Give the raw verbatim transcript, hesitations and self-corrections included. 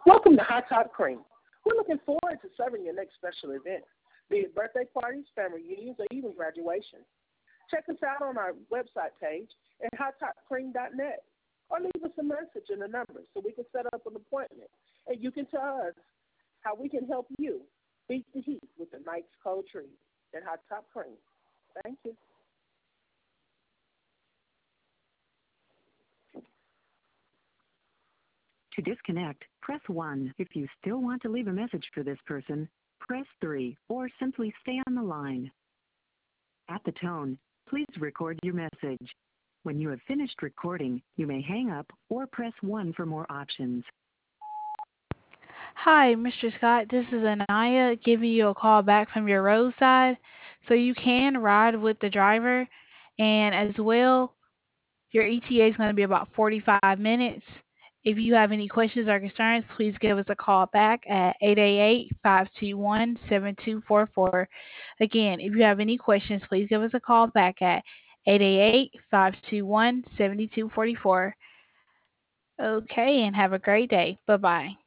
Welcome to Hot Top Cream. We're looking forward to serving your next special event, be it birthday parties, family reunions, or even graduation. Check us out on our website page at hot top cream dot net or leave us a message and a number so we can set up an appointment and you can tell us how we can help you beat the heat with the night's cold treat at Hot Top Cream. Thank you. To disconnect, press one. If you still want to leave a message for this person, press three or simply stay on the line. At the tone, please record your message. When you have finished recording, you may hang up or press one for more options. Hi, Mister Scott. This is Anaya giving you a call back from your roadside. So you can ride with the driver, and as well, your E T A is going to be about forty-five minutes. If you have any questions or concerns, please give us a call back at eight eight eight, five two one, seven two four four. Again, if you have any questions, please give us a call back at eight eight eight, five two one, seven two four four. Okay, and have a great day. Bye-bye.